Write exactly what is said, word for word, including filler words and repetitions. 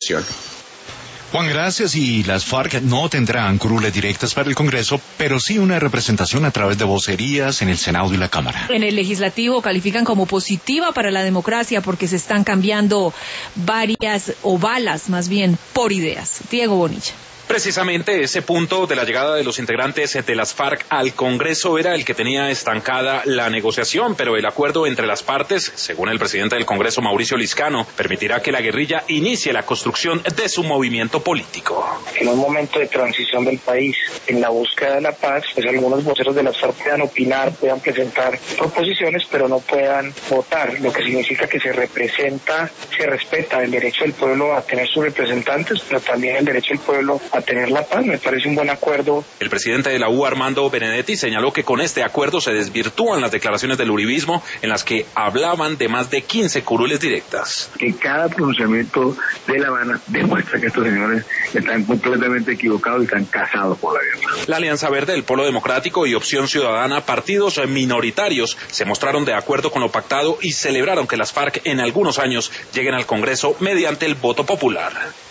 negociación. Juan, gracias. Y las FARC no tendrán curules directas para el Congreso, pero sí una representación a través de vocerías en el Senado y la Cámara. En el Legislativo califican como positiva para la democracia porque se están cambiando varias, o balas más bien, por ideas. Diego Bonilla. Precisamente ese punto de la llegada de los integrantes de las FARC al Congreso era el que tenía estancada la negociación, pero el acuerdo entre las partes, según el presidente del Congreso, Mauricio Liscano, permitirá que la guerrilla inicie la construcción de su movimiento político. En un momento de transición del país, en la búsqueda de la paz, pues algunos voceros de las FARC puedan opinar, puedan presentar proposiciones, pero no puedan votar, lo que significa que se representa, se respeta el derecho del pueblo a tener sus representantes, pero también el derecho del pueblo a tener la paz. Me parece un buen acuerdo. El presidente de la U, Armando Benedetti, señaló que con este acuerdo se desvirtúan las declaraciones del uribismo en las que hablaban de más de quince curules directas. Que cada pronunciamiento de La Habana demuestra que estos señores están completamente equivocados y están casados por la guerra. La Alianza Verde, el Polo Democrático y Opción Ciudadana, partidos minoritarios, se mostraron de acuerdo con lo pactado y celebraron que las FARC en algunos años lleguen al Congreso mediante el voto popular.